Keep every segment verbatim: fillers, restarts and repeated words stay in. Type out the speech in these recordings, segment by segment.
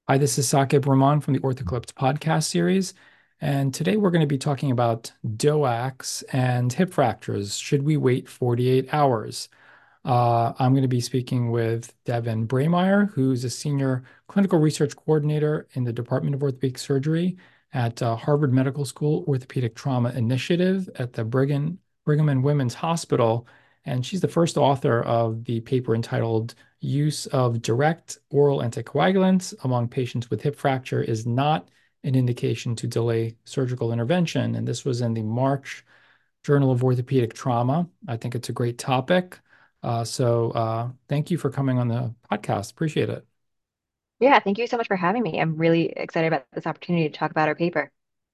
Hi, this is Sakib Rahman from the Orthoclips podcast series. And today we're going to be talking about D O A Cs and hip fractures. Should we wait forty-eight hours? Uh, I'm going to be speaking with Devin Braemeier, who's a senior clinical research coordinator in the Department of Orthopedic Surgery at uh, Harvard Medical School Orthopedic Trauma Initiative at the Brigham, Brigham and Women's Hospital. And she's the first author of the paper entitled Use of Direct Oral Anticoagulants Among Patients with Hip Fracture is Not an Indication to Delay Surgical Intervention. And this was in the March Journal of Orthopedic Trauma. I think it's a great topic. Uh, so uh, thank you for coming on the podcast. Appreciate it. Yeah, thank you so much for having me. I'm really excited about this opportunity to talk about our paper.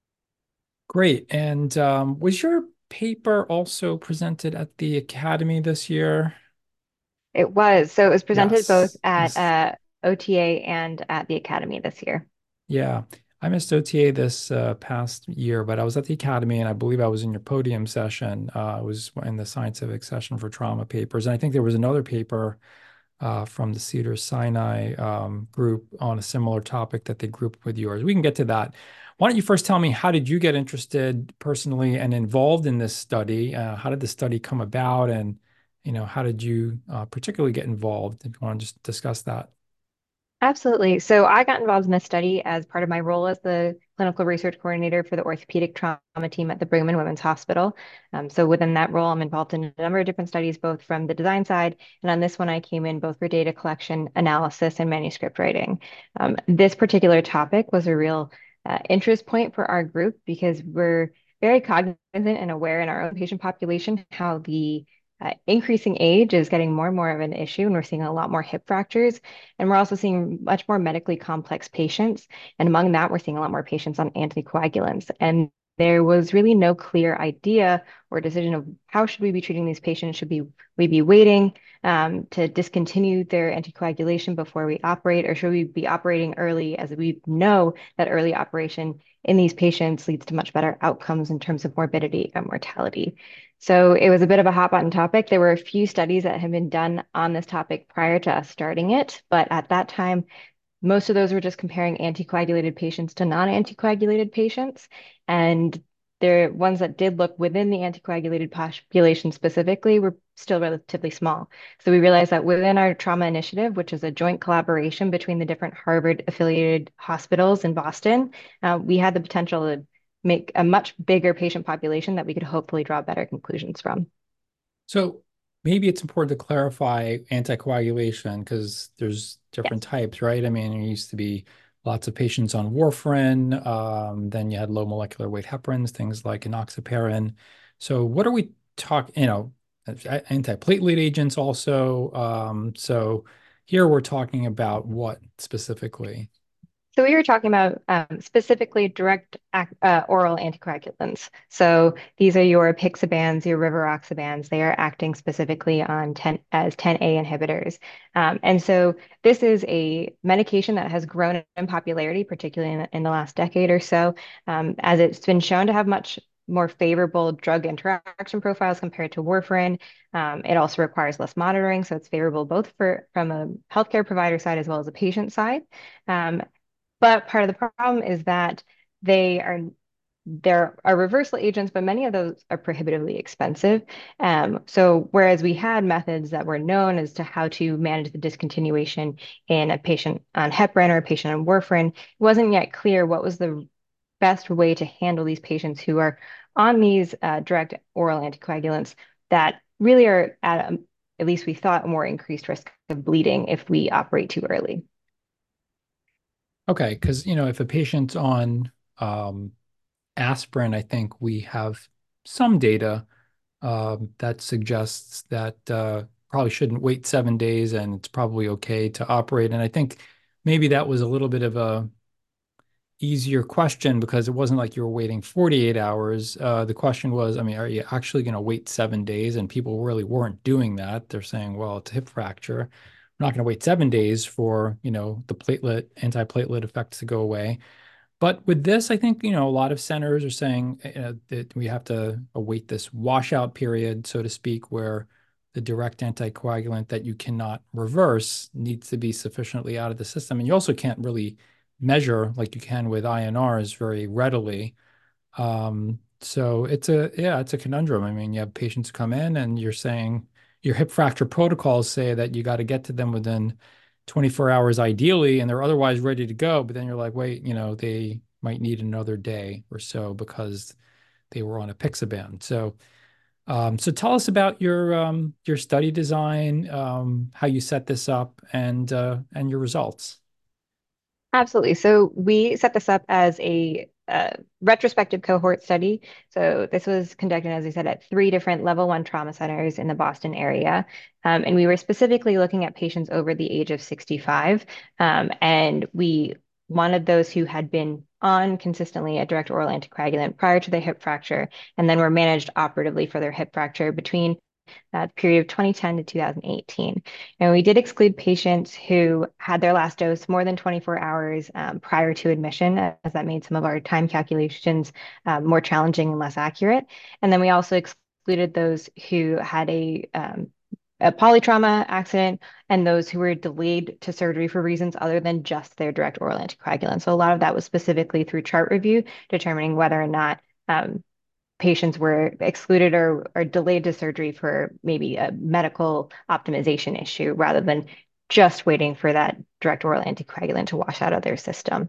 Great. And um, was your paper also presented at the Academy this year? It was. So it was presented both Yes. at This, uh, O T A and at the Academy this year. yeah. I missed O T A this uh, past year, but I was at the Academy and I believe I was in your podium session. Uh, I was in the scientific session for trauma papers. And I think there was another paper uh, from the Cedars-Sinai um, group on a similar topic that they grouped with yours. We can get to that. Why don't you first tell me, how did you get interested personally and involved in this study? Uh, how did the study come about? And, you know, how did you uh, particularly get involved? If you want to just discuss that. Absolutely. So I got involved in this study as part of my role as the clinical research coordinator for the orthopedic trauma team at the Brigham and Women's Hospital. Um, so within that role, I'm involved in a number of different studies, both from the design side, and on this one, I came in both for data collection, analysis, and manuscript writing. Um, this particular topic was a real uh, interest point for our group because we're very cognizant and aware in our own patient population how the uh, increasing age is getting more and more of an issue, and we're seeing a lot more hip fractures. And we're also seeing much more medically complex patients. And among that, we're seeing a lot more patients on anticoagulants. And there was really no clear idea or decision of how should we be treating these patients. Should we, we be waiting um, to discontinue their anticoagulation before we operate, or should we be operating early, as we know that early operation in these patients leads to much better outcomes in terms of morbidity and mortality. So it was a bit of a hot button topic. There were a few studies that had been done on this topic prior to us starting it, but at that time, most of those were just comparing anticoagulated patients to non-anticoagulated patients. And the ones that did look within the anticoagulated population specifically were still relatively small. So we realized that within our trauma initiative, which is a joint collaboration between the different Harvard affiliated hospitals in Boston, uh, we had the potential to make a much bigger patient population that we could hopefully draw better conclusions from. So maybe it's important to clarify anticoagulation because there's different Yes. types, right? I mean, there used to be lots of patients on warfarin. Um, then you had low molecular weight heparins, things like enoxaparin. So what are we talking, you know, antiplatelet agents also. Um, so here we're talking about what specifically? So we were talking about um, specifically direct ac uh, oral anticoagulants. So these are your apixabans, your rivaroxabans. They are acting specifically on ten as ten A inhibitors. Um, and so this is a medication that has grown in popularity, particularly in, in the last decade or so, um, as it's been shown to have much more favorable drug interaction profiles compared to warfarin. Um, it also requires less monitoring, so it's favorable both for from a healthcare provider side as well as a patient side. Um, but part of the problem is that they are there are reversal agents, but many of those are prohibitively expensive. Um, so whereas we had methods that were known as to how to manage the discontinuation in a patient on heparin or a patient on warfarin, it wasn't yet clear what was the best way to handle these patients who are on these uh, direct oral anticoagulants that really are at, a, at least we thought, a more increased risk of bleeding if we operate too early. Okay, because you know, if a patient's on um, aspirin, I think we have some data um, that suggests that uh, probably shouldn't wait seven days and it's probably okay to operate. And I think maybe that was a little bit of a easier question because it wasn't like you were waiting forty-eight hours. Uh, the question was, I mean, are you actually going to wait seven days? And people really weren't doing that. They're saying, well, it's a hip fracture. I'm not going to wait seven days for, you know, the platelet, antiplatelet effects to go away. But with this, I think, you know, a lot of centers are saying uh, that we have to await this washout period, so to speak, where the direct anticoagulant that you cannot reverse needs to be sufficiently out of the system. And you also can't really measure like you can with I N Rs very readily. Um, so it's a yeah, it's a conundrum. I mean, you have patients come in and you're saying your hip fracture protocols say that you got to get to them within twenty-four hours ideally, and they're otherwise ready to go. But then you're like, wait, you know, they might need another day or so because they were on apixaban. So um, so tell us about your um, your study design, um, how you set this up, and uh, and your results. Absolutely. So we set this up as a uh, retrospective cohort study. So this was conducted, as I said, at three different level one trauma centers in the Boston area. Um, and we were specifically looking at patients over the age of sixty-five. Um, and we wanted those who had been on consistently a direct oral anticoagulant prior to their hip fracture, and then were managed operatively for their hip fracture between uh, the period of twenty ten to two thousand eighteen. And we did exclude patients who had their last dose more than twenty-four hours um, prior to admission, as that made some of our time calculations um, more challenging and less accurate. And then we also excluded those who had a um, a polytrauma accident and those who were delayed to surgery for reasons other than just their direct oral anticoagulant. So a lot of that was specifically through chart review, determining whether or not um, patients were excluded or, or delayed to surgery for maybe a medical optimization issue rather than just waiting for that direct oral anticoagulant to wash out of their system.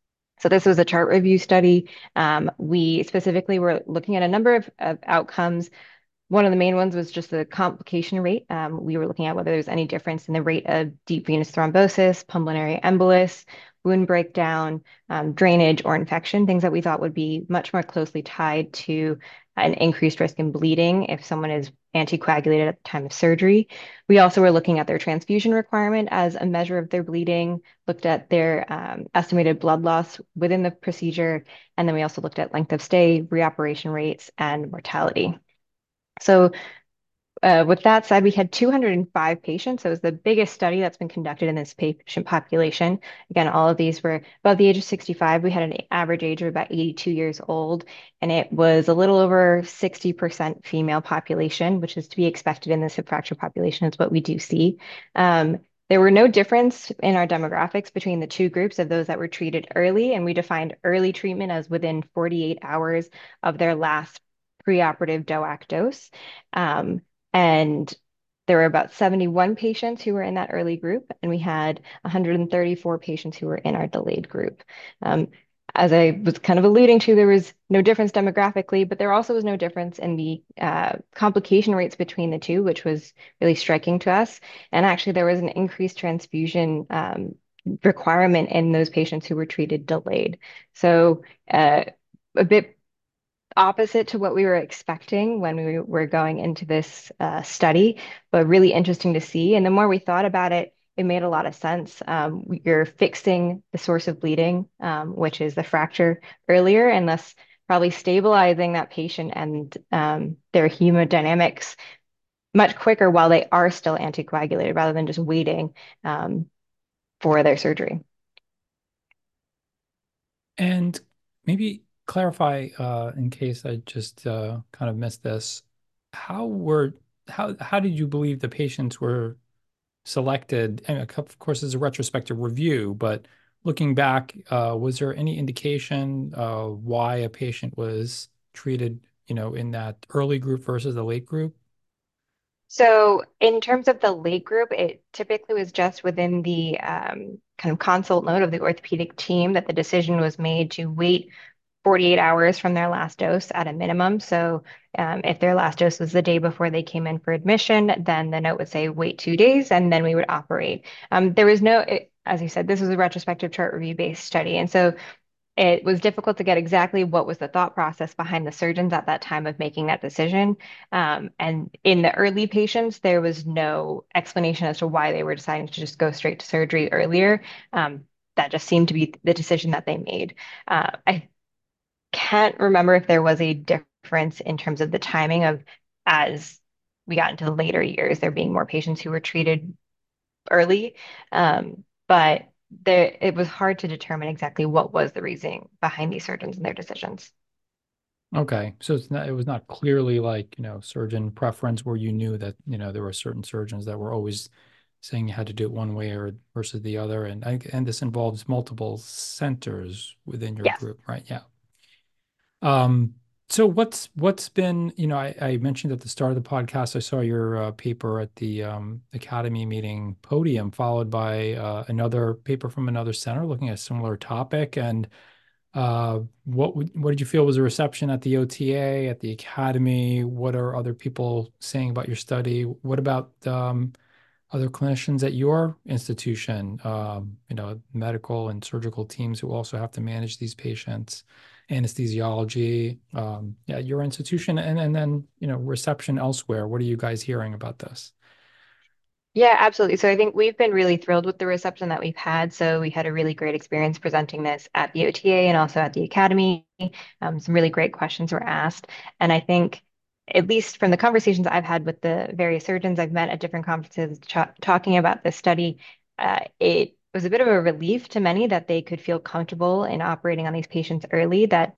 So this was a chart review study. Um, we specifically were looking at a number of, of outcomes. One of the main ones was just the complication rate. Um, we were looking at whether there's any difference in the rate of deep venous thrombosis, pulmonary embolus, wound breakdown, um, drainage, or infection, things that we thought would be much more closely tied to an increased risk in bleeding if someone is anticoagulated at the time of surgery. We also were looking at their transfusion requirement as a measure of their bleeding, looked at their um, estimated blood loss within the procedure, and then we also looked at length of stay, reoperation rates, and mortality. So uh, with that said, we had two hundred five patients. So it was the biggest study that's been conducted in this patient population. Again, all of these were above the age of sixty-five. We had an average age of about eighty-two years old, and it was a little over sixty percent female population, which is to be expected in this hip fracture population. It's what we do see. Um, there were no difference in our demographics between the two groups of those that were treated early, and we defined early treatment as within forty-eight hours of their last preoperative D O A C dose. Um, and there were about seventy-one patients who were in that early group, and we had one hundred thirty-four patients who were in our delayed group. Um, as I was kind of alluding to, there was no difference demographically, but there also was no difference in the uh, complication rates between the two, which was really striking to us. And actually, there was an increased transfusion um, requirement in those patients who were treated delayed. So, uh, a bit opposite to what we were expecting when we were going into this uh, study, but really interesting to see. And the more we thought about it, it made a lot of sense. Um, you're fixing the source of bleeding, um, which is the fracture earlier, and thus probably stabilizing that patient and um, their hemodynamics much quicker while they are still anticoagulated rather than just waiting um, for their surgery. And maybe clarify, uh, in case I just uh, kind of missed this, how were how how did you believe the patients were selected? And of course, it's a retrospective review, but looking back, uh, was there any indication uh, why a patient was treated, you know, in that early group versus the late group? So, in terms of the late group, it typically was just within the um, kind of consult note of the orthopedic team that the decision was made to wait forty-eight hours from their last dose at a minimum. So, um, if their last dose was the day before they came in for admission, then the note would say wait two days and then we would operate. Um, there was no, it, as you said, this was a retrospective chart review based study. And so it was difficult to get exactly what was the thought process behind the surgeons at that time of making that decision. Um, and in the early patients, there was no explanation as to why they were deciding to just go straight to surgery earlier. Um, that just seemed to be the decision that they made. Uh, I can't remember if there was a difference in terms of the timing of as we got into the later years, there being more patients who were treated early. Um, but there, it was hard to determine exactly what was the reasoning behind these surgeons and their decisions. Okay, so it's not, it was not clearly like, you know, surgeon preference where you knew that, you know, there were certain surgeons that were always saying you had to do it one way or versus the other. And I, and this involves multiple centers within your Yes. group, right? Yeah. Um, so what's what's been, you know, I, I mentioned at the start of the podcast, I saw your uh, paper at the um, Academy meeting podium, followed by uh, another paper from another center looking at a similar topic. And uh, what would, what did you feel was the reception at the O T A, at the Academy? What are other people saying about your study? What about um, other clinicians at your institution, um, you know, medical and surgical teams who also have to manage these patients, anesthesiology, um, yeah, your institution, and and then, you know, reception elsewhere. What are you guys hearing about this? Yeah, absolutely. So I think we've been really thrilled with the reception that we've had. So we had a really great experience presenting this at the O T A and also at the Academy. Um, some really great questions were asked. And I think, at least from the conversations I've had with the various surgeons I've met at different conferences ch talking about this study, uh, it was a bit of a relief to many that they could feel comfortable in operating on these patients early, that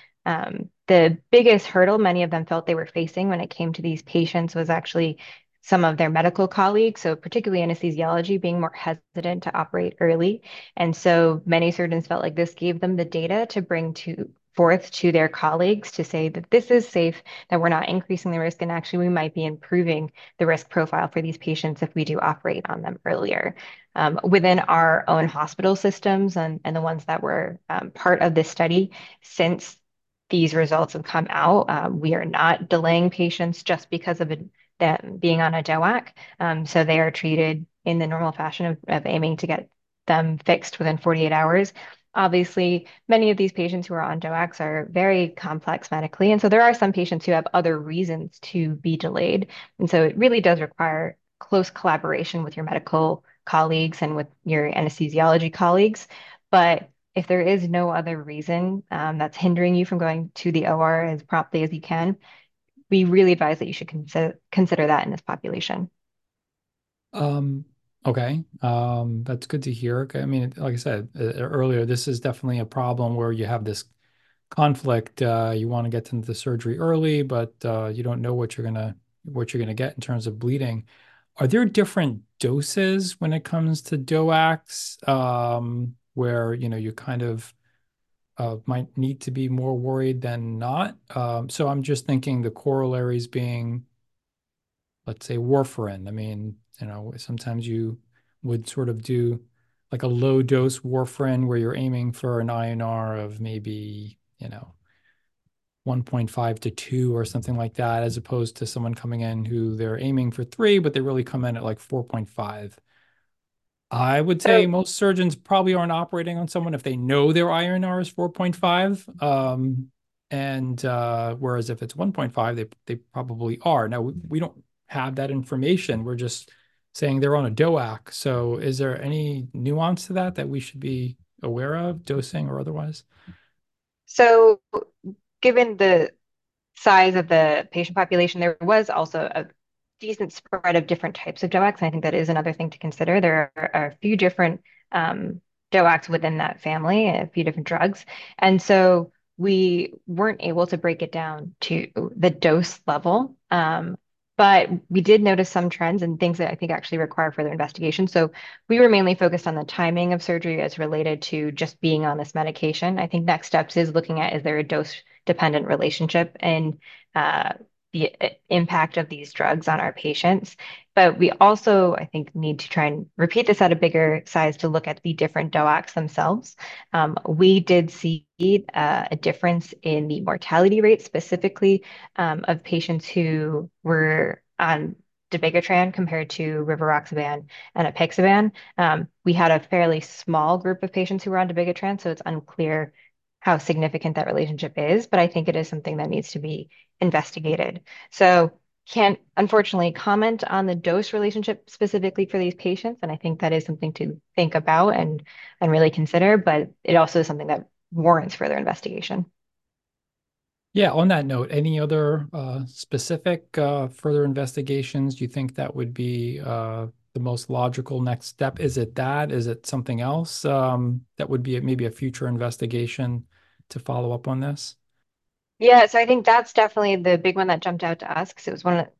um, the biggest hurdle many of them felt they were facing when it came to these patients was actually some of their medical colleagues, so particularly anesthesiology, being more hesitant to operate early. And so many surgeons felt like this gave them the data to bring to forth to their colleagues to say that this is safe, that we're not increasing the risk, and actually we might be improving the risk profile for these patients if we do operate on them earlier. Um, within our own hospital systems and, and the ones that were um, part of this study, since these results have come out. Um, we are not delaying patients just because of it, them being on a D O A C. Um, so they are treated in the normal fashion of, of aiming to get them fixed within forty-eight hours. Obviously, many of these patients who are on D O A Cs are very complex medically. And so there are some patients who have other reasons to be delayed. And so it really does require close collaboration with your medical colleagues and with your anesthesiology colleagues. But if there is no other reason um, that's hindering you from going to the O R as promptly as you can, we really advise that you should consider consider that in this population. Um, okay. Um, that's good to hear. Okay, I mean, like I said uh, earlier, this is definitely a problem where you have this conflict. Uh, you want to get into the surgery early, but uh, you don't know what you're gonna what you're gonna get in terms of bleeding. Are there different doses when it comes to D O A Cs, um, where you know you kind of uh, might need to be more worried than not? Um, so I'm just thinking the corollaries being, let's say, warfarin. I mean, you know, sometimes you would sort of do like a low dose warfarin where you're aiming for an I N R of maybe, you know, one point five to two or something like that, as opposed to someone coming in who they're aiming for three, but they really come in at like four point five. I would say So most surgeons probably aren't operating on someone if they know their I N R is four point five. Um, and uh, whereas if it's one point five, they they probably are. Now we, we don't have that information. We're just saying they're on a D O A C. So is there any nuance to that that we should be aware of, dosing or otherwise? so given the size of the patient population, there was also a decent spread of different types of D O A Cs. I think that is another thing to consider. There are, are a few different um, D O A Cs within that family, a few different drugs. And so we weren't able to break it down to the dose level. Um, but we did notice some trends and things that I think actually require further investigation. So we were mainly focused on the timing of surgery as related to just being on this medication. I think next steps is looking at, is there a dose dependent relationship and uh, the uh, impact of these drugs on our patients. But we also, I think, need to try and repeat this at a bigger size to look at the different D O A Cs themselves. Um, we did see uh, a difference in the mortality rate specifically um, of patients who were on dabigatran compared to rivaroxaban and apixaban. Um, we had a fairly small group of patients who were on dabigatran, so it's unclear how significant that relationship is, but I think it is something that needs to be investigated. So can't unfortunately comment on the dose relationship specifically for these patients, and I think that is something to think about and and really consider, but it also is something that warrants further investigation. Yeah, on that note, any other uh, specific uh, further investigations do you think that would be uh, the most logical next step? Is it that? Is it something else um, that would be a, maybe a future investigation to follow up on this? Yeah, so I think that's definitely the big one that jumped out to us because it was one of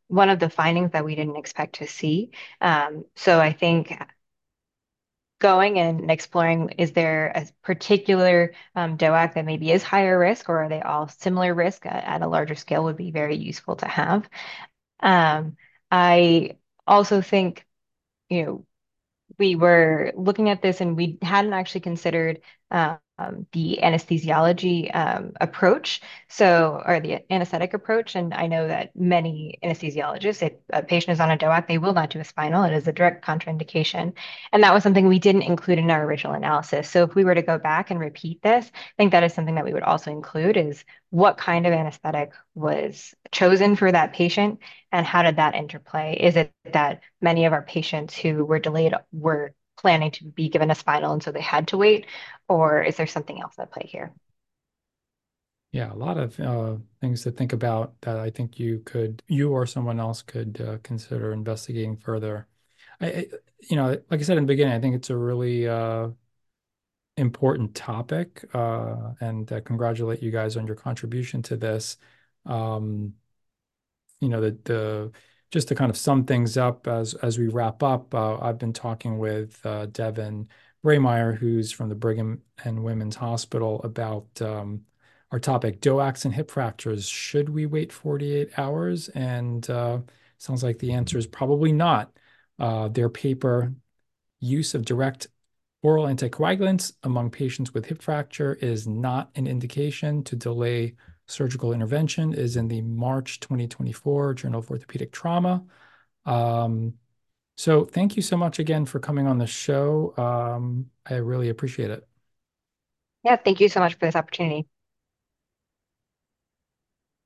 one of the findings that we didn't expect to see. Um, so I think going and exploring, is there a particular um, D O A C that maybe is higher risk, or are they all similar risk at, at a larger scale would be very useful to have. Um, I also think, you know, we were looking at this and we hadn't actually considered um, the anesthesiology um, approach, so or the anesthetic approach. And I know that many anesthesiologists, if a patient is on a D O A C, they will not do a spinal. It is a direct contraindication, and that was something we didn't include in our original analysis. So if we were to go back and repeat this, I think that is something that we would also include: is what kind of anesthetic was chosen for that patient, and how did that interplay? Is it that many of our patients who were delayed were planning to be given a spinal and so they had to wait, or is there something else at play here? Yeah, a lot of uh, things to think about that I think you could, you or someone else could uh, consider investigating further. I, I, you know, like I said in the beginning, I think it's a really uh, important topic, uh, and uh, congratulate you guys on your contribution to this. Um, you know, the the just to kind of sum things up as as we wrap up, uh, I've been talking with uh, Devin Braymeyer, who's from the Brigham and Women's Hospital, about um, our topic, D O A Cs and hip fractures. Should we wait forty-eight hours? And uh, sounds like the answer is probably not. Uh, their paper, Use of Direct Oral Anticoagulants Among Patients with Hip Fracture is Not an Indication to Delay Surgical Intervention, is in the March twenty twenty-four Journal of Orthopedic Trauma. Um, so thank you so much again for coming on the show. Um, I really appreciate it. Yeah, thank you so much for this opportunity.